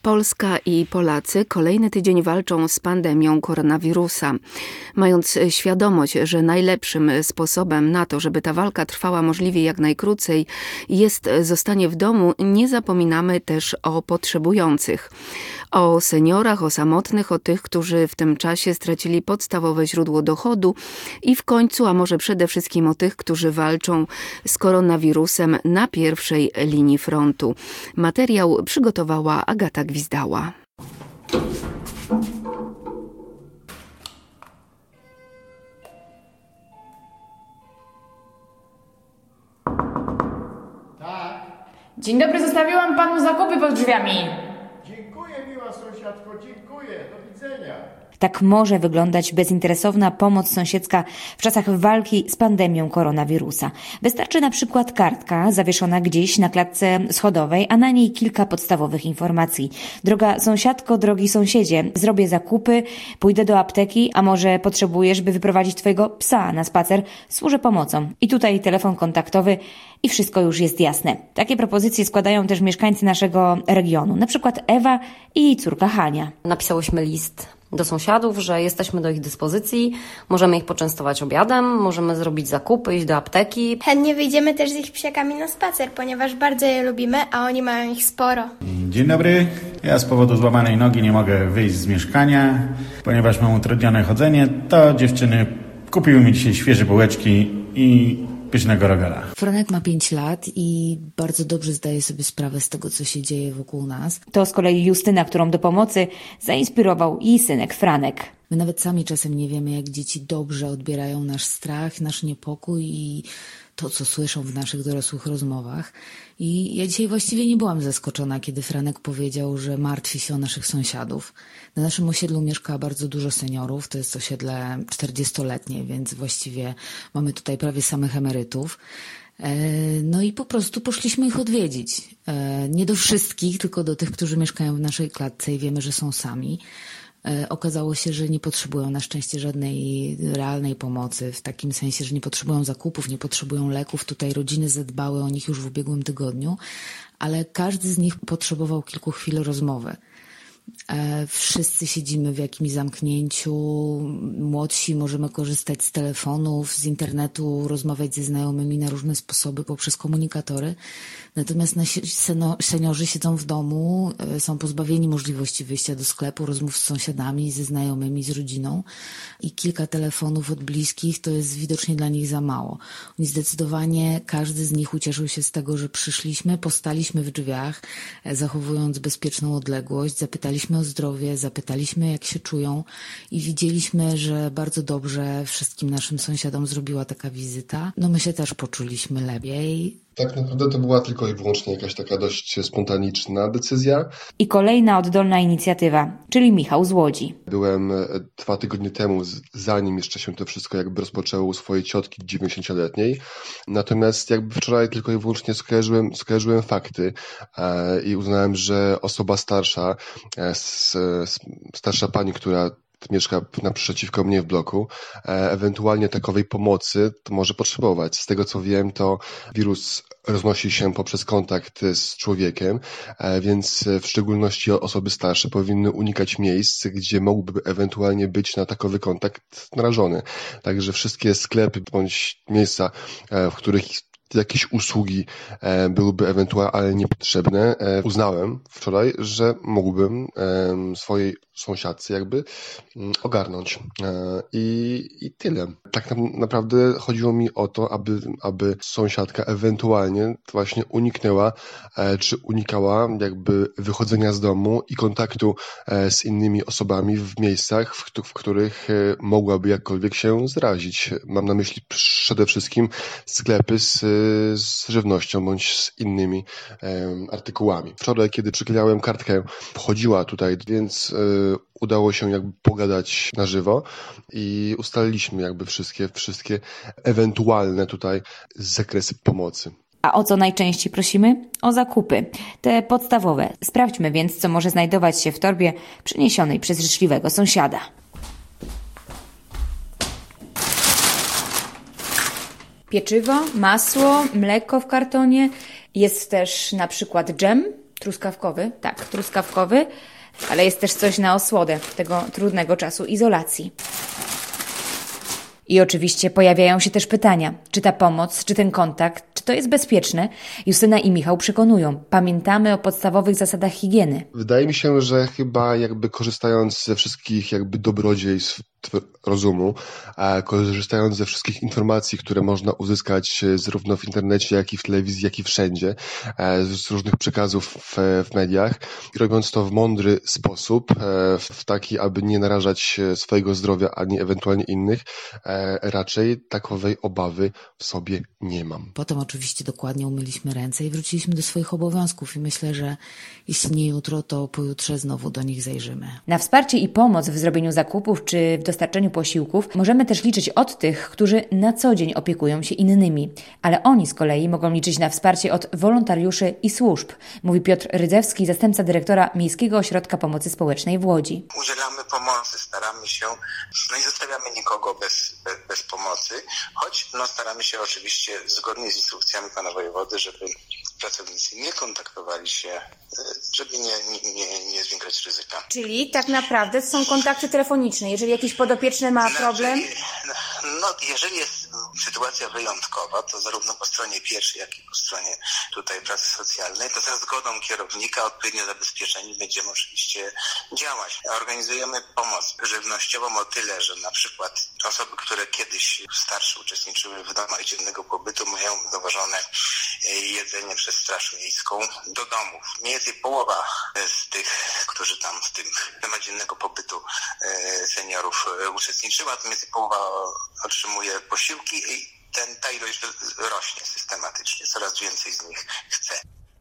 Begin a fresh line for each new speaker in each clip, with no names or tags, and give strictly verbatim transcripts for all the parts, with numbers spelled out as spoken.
Polska i Polacy kolejny tydzień walczą z pandemią koronawirusa. Mając świadomość, że najlepszym sposobem na to, żeby ta walka trwała możliwie jak najkrócej, jest zostanie w domu, nie zapominamy też o potrzebujących. O seniorach, o samotnych, o tych, którzy w tym czasie stracili podstawowe źródło dochodu i w końcu, a może przede wszystkim o tych, którzy walczą z koronawirusem na pierwszej linii frontu. Materiał przygotowała Agata Gwizdała.
Tak.
Dzień dobry, zostawiłam panu zakupy pod drzwiami.
Dziękuję, miła sąsiadko, dziękuję. Do widzenia.
Tak może wyglądać bezinteresowna pomoc sąsiedzka w czasach walki z pandemią koronawirusa. Wystarczy na przykład kartka zawieszona gdzieś na klatce schodowej, a na niej kilka podstawowych informacji. Droga sąsiadko, drogi sąsiedzie, zrobię zakupy, pójdę do apteki, a może potrzebujesz, by wyprowadzić twojego psa na spacer? Służę pomocą. I tutaj telefon kontaktowy i wszystko już jest jasne. Takie propozycje składają też mieszkańcy naszego regionu, na przykład Ewa i jej córka Hania.
Napisałyśmy list do sąsiadów, że jesteśmy do ich dyspozycji, możemy ich poczęstować obiadem, możemy zrobić zakupy, iść do apteki.
Chętnie wyjdziemy też z ich psiakami na spacer, ponieważ bardzo je lubimy, a oni mają ich sporo.
Dzień dobry. Ja z powodu złamanej nogi nie mogę wyjść z mieszkania, ponieważ mam utrudnione chodzenie, to dziewczyny kupiły mi dzisiaj świeże bułeczki i pysznego rogala.
Franek ma pięć lat i bardzo dobrze zdaje sobie sprawę z tego, co się dzieje wokół nas.
To z kolei Justyna, którą do pomocy zainspirował jej synek Franek.
My nawet sami czasem nie wiemy, jak dzieci dobrze odbierają nasz strach, nasz niepokój i to, co słyszą w naszych dorosłych rozmowach. I ja dzisiaj właściwie nie byłam zaskoczona, kiedy Franek powiedział, że martwi się o naszych sąsiadów. Na naszym osiedlu mieszka bardzo dużo seniorów, to jest osiedle czterdziestoletnie, więc właściwie mamy tutaj prawie samych emerytów. No i po prostu poszliśmy ich odwiedzić. Nie do wszystkich, tylko do tych, którzy mieszkają w naszej klatce i wiemy, że są sami. Okazało się, że nie potrzebują na szczęście żadnej realnej pomocy, w takim sensie, że nie potrzebują zakupów, nie potrzebują leków. Tutaj rodziny zadbały o nich już w ubiegłym tygodniu, ale każdy z nich potrzebował kilku chwil rozmowy. Wszyscy siedzimy w jakimś zamknięciu, młodsi możemy korzystać z telefonów, z internetu, rozmawiać ze znajomymi na różne sposoby poprzez komunikatory. Natomiast nasi seniorzy siedzą w domu, są pozbawieni możliwości wyjścia do sklepu, rozmów z sąsiadami, ze znajomymi, z rodziną i kilka telefonów od bliskich to jest widocznie dla nich za mało. Oni zdecydowanie, każdy z nich ucieszył się z tego, że przyszliśmy, postaliśmy w drzwiach, zachowując bezpieczną odległość, zapytaliśmy o zdrowie, zapytaliśmy, jak się czują i widzieliśmy, że bardzo dobrze wszystkim naszym sąsiadom zrobiła taka wizyta. No my się też poczuliśmy lepiej.
Tak naprawdę to była tylko i wyłącznie jakaś taka dość spontaniczna decyzja.
I kolejna oddolna inicjatywa, czyli Michał z Łodzi.
Byłem dwa tygodnie temu, zanim jeszcze się to wszystko jakby rozpoczęło u swojej ciotki dziewięćdziesięcioletniej. Natomiast jakby wczoraj tylko i wyłącznie skojarzyłem, skojarzyłem fakty e, i uznałem, że osoba starsza, e, s, starsza pani, która mieszka naprzeciwko mnie w bloku, e, ewentualnie takowej pomocy to może potrzebować. Z tego co wiem, to wirus roznosi się poprzez kontakt z człowiekiem, e, więc w szczególności osoby starsze powinny unikać miejsc, gdzie mógłby ewentualnie być na takowy kontakt narażony. Także wszystkie sklepy bądź miejsca, e, w których jakieś usługi e, byłyby ewentualnie potrzebne. E, uznałem wczoraj, że mógłbym e, swojej sąsiadce jakby m, ogarnąć. E, i, I tyle. Tak na, naprawdę chodziło mi o to, aby, aby sąsiadka ewentualnie właśnie uniknęła, e, czy unikała jakby wychodzenia z domu i kontaktu e, z innymi osobami w miejscach, w, w których e, mogłaby jakkolwiek się zarazić. Mam na myśli przede wszystkim sklepy z z żywnością bądź z innymi um, artykułami. Wczoraj, kiedy przyklejałem kartkę, wchodziła tutaj, więc y, udało się jakby pogadać na żywo i ustaliliśmy jakby wszystkie, wszystkie ewentualne tutaj zakresy pomocy.
A o co najczęściej prosimy? O zakupy. Te podstawowe. Sprawdźmy więc, co może znajdować się w torbie przyniesionej przez życzliwego sąsiada. Pieczywo, masło, mleko w kartonie. Jest też na przykład dżem, Truskawkowy? Tak, truskawkowy, ale jest też coś na osłodę tego trudnego czasu izolacji. I oczywiście pojawiają się też pytania, czy ta pomoc, czy ten kontakt, czy to jest bezpieczne? Justyna i Michał przekonują, pamiętamy o podstawowych zasadach higieny.
Wydaje mi się, że chyba jakby korzystając ze wszystkich jakby dobrodziejstw rozumu, a korzystając ze wszystkich informacji, które można uzyskać zarówno w internecie, jak i w telewizji, jak i wszędzie, z różnych przekazów w, w mediach i robiąc to w mądry sposób, w taki, aby nie narażać swojego zdrowia, ani ewentualnie innych, raczej takowej obawy w sobie nie mam.
Potem oczywiście dokładnie umyliśmy ręce i wróciliśmy do swoich obowiązków i myślę, że jeśli nie jutro, to pojutrze znowu do nich zajrzymy.
Na wsparcie i pomoc w zrobieniu zakupów czy w dostarczeniu posiłków możemy też liczyć od tych, którzy na co dzień opiekują się innymi, ale oni z kolei mogą liczyć na wsparcie od wolontariuszy i służb, mówi Piotr Rydzewski, zastępca dyrektora Miejskiego Ośrodka Pomocy Społecznej w Łodzi.
Udzielamy pomocy, staramy się, no i zostawiamy nikogo bez, bez, bez pomocy, choć no, staramy się oczywiście zgodnie z instrukcjami pana wojewody, żeby pracownicy nie kontaktowali się, żeby nie, nie, nie zwiększać ryzyka.
Czyli tak naprawdę są kontakty telefoniczne. Jeżeli jakiś podopieczny ma problem?
No, jeżeli jest sytuacja wyjątkowa, to zarówno po stronie pierwszej, jak i po stronie tutaj pracy socjalnej, to za zgodą kierownika odpowiednio zabezpieczeni będziemy oczywiście działać. Organizujemy pomoc żywnościową o tyle, że na przykład osoby, które kiedyś starsze uczestniczyły w domach dziennego pobytu, mają dowożone jedzenie przez Straż Miejską do domów. Mniej więcej połowa z tych, którzy tam w tym domach dziennego pobytu seniorów uczestniczyła, to mniej więcej połowa otrzymuje posiłki i ten, ta ilość rośnie systematycznie. Coraz więcej z nich chce.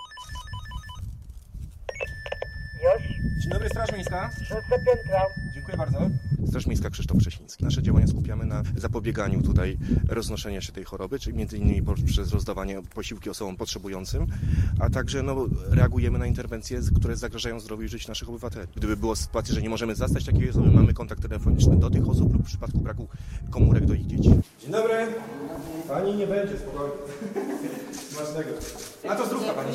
Dzień dobry, Straż Miejska.
Szóste piętro.
Dziękuję bardzo. Straż Miejska, Krzysztof Przesiński. Nasze działania skupiamy na zapobieganiu tutaj roznoszenia się tej choroby, czyli między innymi poprzez rozdawanie posiłki osobom potrzebującym, a także no, reagujemy na interwencje, które zagrażają zdrowiu i życiu naszych obywateli. Gdyby było sytuacja, że nie możemy zastać takiej osoby, mamy kontakt telefoniczny do tych osób lub w przypadku braku komórek do ich dzieci. Dzień dobry. Pani nie będzie, spokojnie. Smacznego. A to zdrówka pani.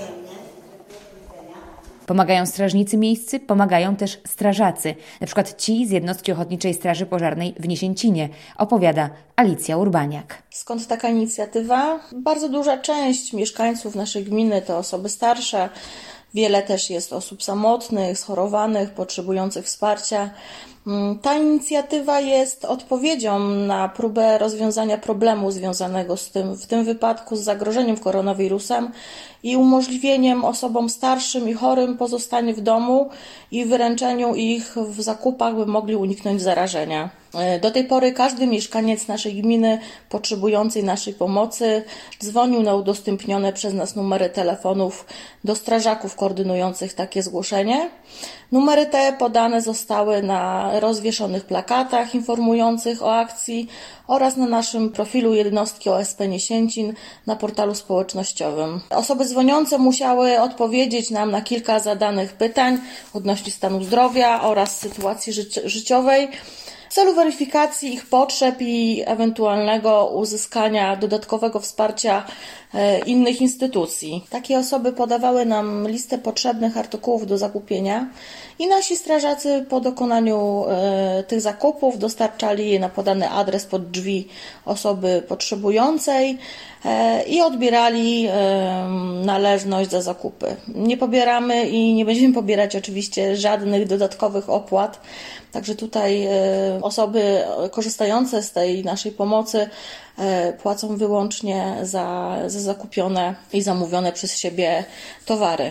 Pomagają strażnicy miejscy, pomagają też strażacy. Na przykład ci z jednostki Ochotniczej Straży Pożarnej w Niesięcinie, opowiada Alicja Urbaniak.
Skąd taka inicjatywa? Bardzo duża część mieszkańców naszej gminy to osoby starsze. Wiele też jest osób samotnych, schorowanych, potrzebujących wsparcia. Ta inicjatywa jest odpowiedzią na próbę rozwiązania problemu związanego z tym, w tym wypadku z zagrożeniem koronawirusem i umożliwieniem osobom starszym i chorym pozostanie w domu i wyręczeniu ich w zakupach, by mogli uniknąć zarażenia. Do tej pory każdy mieszkaniec naszej gminy potrzebującej naszej pomocy dzwonił na udostępnione przez nas numery telefonów do strażaków koordynujących takie zgłoszenie. Numery te podane zostały na rozwieszonych plakatach informujących o akcji oraz na naszym profilu jednostki O S P Niesięcin na portalu społecznościowym. Osoby dzwoniące musiały odpowiedzieć nam na kilka zadanych pytań odnośnie stanu zdrowia oraz sytuacji życi- życiowej. W celu weryfikacji ich potrzeb i ewentualnego uzyskania dodatkowego wsparcia innych instytucji. Takie osoby podawały nam listę potrzebnych artykułów do zakupienia i nasi strażacy po dokonaniu tych zakupów dostarczali je na podany adres pod drzwi osoby potrzebującej i odbierali należność za zakupy. Nie pobieramy i nie będziemy pobierać oczywiście żadnych dodatkowych opłat. Także tutaj osoby korzystające z tej naszej pomocy płacą wyłącznie za, za zakupione i zamówione przez siebie towary.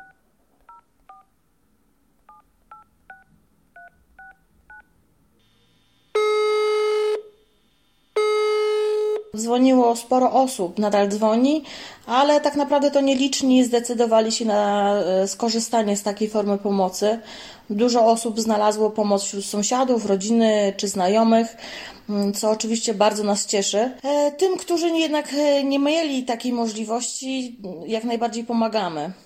Dzwoniło sporo osób, nadal dzwoni, ale tak naprawdę to nieliczni zdecydowali się na skorzystanie z takiej formy pomocy. Dużo osób znalazło pomoc wśród sąsiadów, rodziny czy znajomych, co oczywiście bardzo nas cieszy. Tym, którzy jednak nie mieli takiej możliwości, jak najbardziej pomagamy.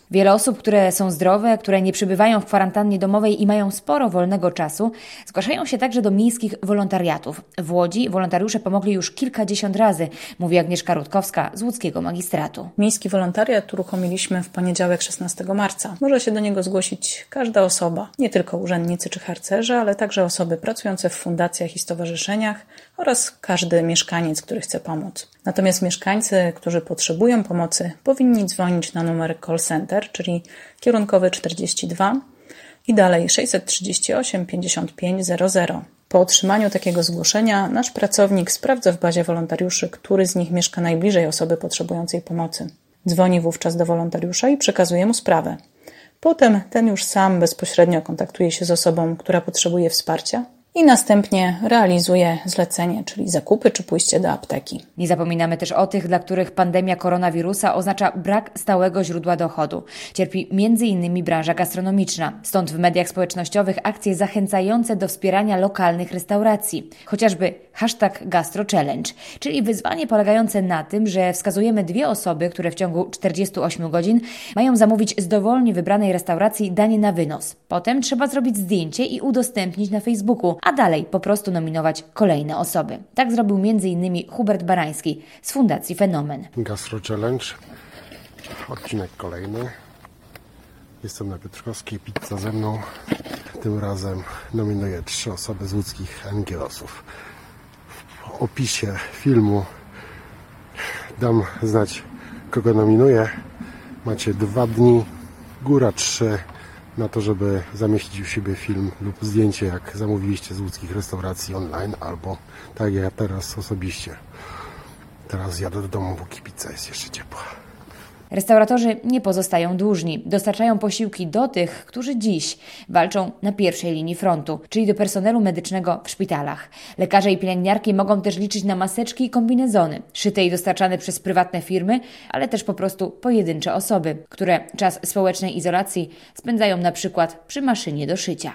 Wiele osób, które są zdrowe, które nie przebywają w kwarantannie domowej i mają sporo wolnego czasu, zgłaszają się także do miejskich wolontariatów. W Łodzi wolontariusze pomogli już kilkadziesiąt razy, mówi Agnieszka Rutkowska z łódzkiego magistratu.
Miejski wolontariat uruchomiliśmy w poniedziałek szesnastego marca. Może się do niego zgłosić każda osoba, nie tylko urzędnicy czy harcerze, ale także osoby pracujące w fundacjach i stowarzyszeniach oraz każdy mieszkaniec, który chce pomóc. Natomiast mieszkańcy, którzy potrzebują pomocy, powinni dzwonić na numer call center, czyli kierunkowy czterdzieści dwa i dalej sześćset trzydzieści osiem pięćdziesiąt pięć zero zero. Po otrzymaniu takiego zgłoszenia nasz pracownik sprawdza w bazie wolontariuszy, który z nich mieszka najbliżej osoby potrzebującej pomocy. Dzwoni wówczas do wolontariusza i przekazuje mu sprawę. Potem ten już sam bezpośrednio kontaktuje się z osobą, która potrzebuje wsparcia i następnie realizuje zlecenie, czyli zakupy czy pójście do apteki.
Nie zapominamy też o tych, dla których pandemia koronawirusa oznacza brak stałego źródła dochodu. Cierpi między innymi branża gastronomiczna. Stąd w mediach społecznościowych akcje zachęcające do wspierania lokalnych restauracji. Chociażby hashtag GastroChallenge, czyli wyzwanie polegające na tym, że wskazujemy dwie osoby, które w ciągu czterdziestu ośmiu godzin mają zamówić z dowolnie wybranej restauracji danie na wynos. Potem trzeba zrobić zdjęcie i udostępnić na Facebooku, a dalej po prostu nominować kolejne osoby. Tak zrobił między innymi Hubert Barański z Fundacji Fenomen.
GastroChallenge, odcinek kolejny. Jestem na Piotrkowskiej, pizza ze mną. Tym razem nominuję trzy osoby z łódzkich Angielosów. W opisie filmu dam znać, kogo nominuję. Macie dwa dni, góra trzy, na to, żeby zamieścić u siebie film lub zdjęcie, jak zamówiliście z łódzkich restauracji online, albo tak jak ja teraz osobiście. Teraz jadę do domu, póki pizza jest jeszcze ciepła.
Restauratorzy nie pozostają dłużni. Dostarczają posiłki do tych, którzy dziś walczą na pierwszej linii frontu, czyli do personelu medycznego w szpitalach. Lekarze i pielęgniarki mogą też liczyć na maseczki i kombinezony, szyte i dostarczane przez prywatne firmy, ale też po prostu pojedyncze osoby, które czas społecznej izolacji spędzają na przykład przy maszynie do szycia.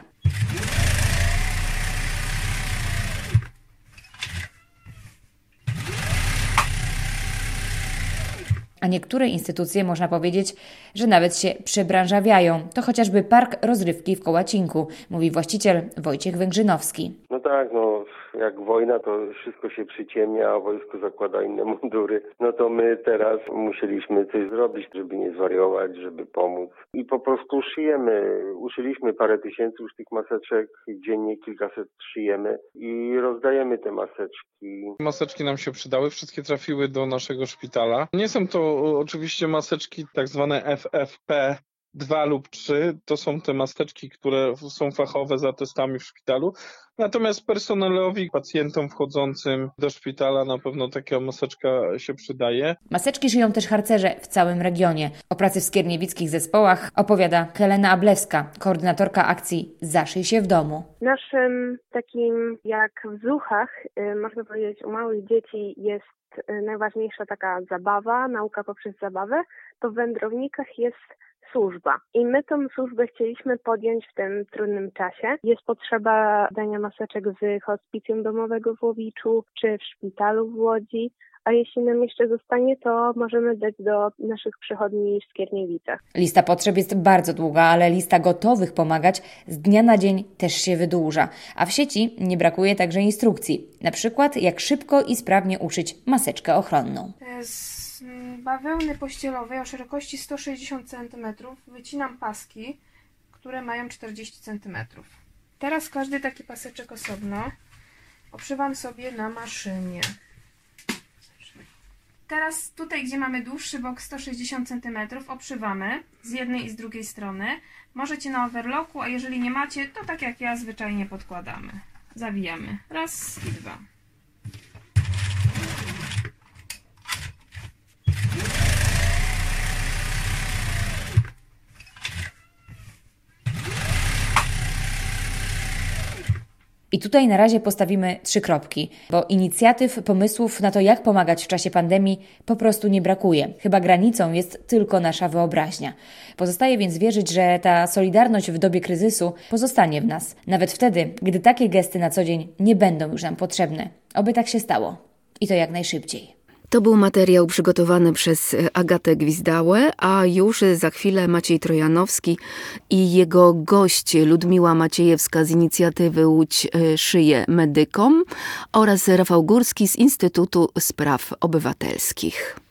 A niektóre instytucje, można powiedzieć, że nawet się przebranżawiają. To chociażby park rozrywki w Kołacinku, mówi właściciel Wojciech Węgrzynowski.
No tak, no jak wojna, to wszystko się przyciemnia, a wojsko zakłada inne mundury. No to my teraz musieliśmy coś zrobić, żeby nie zwariować, żeby pomóc. I po prostu szyjemy. Uszyliśmy parę tysięcy już tych maseczek, dziennie kilkaset szyjemy i rozdajemy te maseczki.
Maseczki nam się przydały, wszystkie trafiły do naszego szpitala. Nie są to oczywiście maseczki tak zwane F F P dwa lub trzy, to są te maseczki, które są fachowe za testami w szpitalu. Natomiast personelowi, pacjentom wchodzącym do szpitala na pewno taka maseczka się przydaje.
Maseczki szyją też harcerze w całym regionie. O pracy w skierniewickich zespołach opowiada Helena Ablewska, koordynatorka akcji Zaszyj się w domu.
Naszym takim jak w zuchach, można powiedzieć u małych dzieci, jest najważniejsza taka zabawa, nauka poprzez zabawę, to w wędrownikach jest służba. I my tą służbę chcieliśmy podjąć w tym trudnym czasie. Jest potrzeba dania maseczek z hospicjum domowego w Łowiczu czy w szpitalu w Łodzi, a jeśli nam jeszcze zostanie, to możemy dać do naszych przychodni w Skierniewicach.
Lista potrzeb jest bardzo długa, ale lista gotowych pomagać z dnia na dzień też się wydłuża. A w sieci nie brakuje także instrukcji. Na przykład jak szybko i sprawnie uszyć maseczkę ochronną.
Z bawełny pościelowej o szerokości sto sześćdziesiąt centymetrów wycinam paski, które mają czterdzieści centymetrów. Teraz każdy taki paseczek osobno obszywam sobie na maszynie. Teraz tutaj, gdzie mamy dłuższy bok sto sześćdziesiąt centymetrów, obszywamy z jednej i z drugiej strony. Możecie na overlocku, a jeżeli nie macie, to tak jak ja zwyczajnie podkładamy. Zawijamy. Raz i dwa.
I tutaj na razie postawimy trzy kropki, bo inicjatyw, pomysłów na to, jak pomagać w czasie pandemii, po prostu nie brakuje. Chyba granicą jest tylko nasza wyobraźnia. Pozostaje więc wierzyć, że ta solidarność w dobie kryzysu pozostanie w nas, nawet wtedy, gdy takie gesty na co dzień nie będą już nam potrzebne. Oby tak się stało. I to jak najszybciej.
To był materiał przygotowany przez Agatę Gwizdałę, a już za chwilę Maciej Trojanowski i jego goście Ludmiła Maciejewska z inicjatywy Łódź szyje medykom oraz Rafał Górski z Instytutu Spraw Obywatelskich.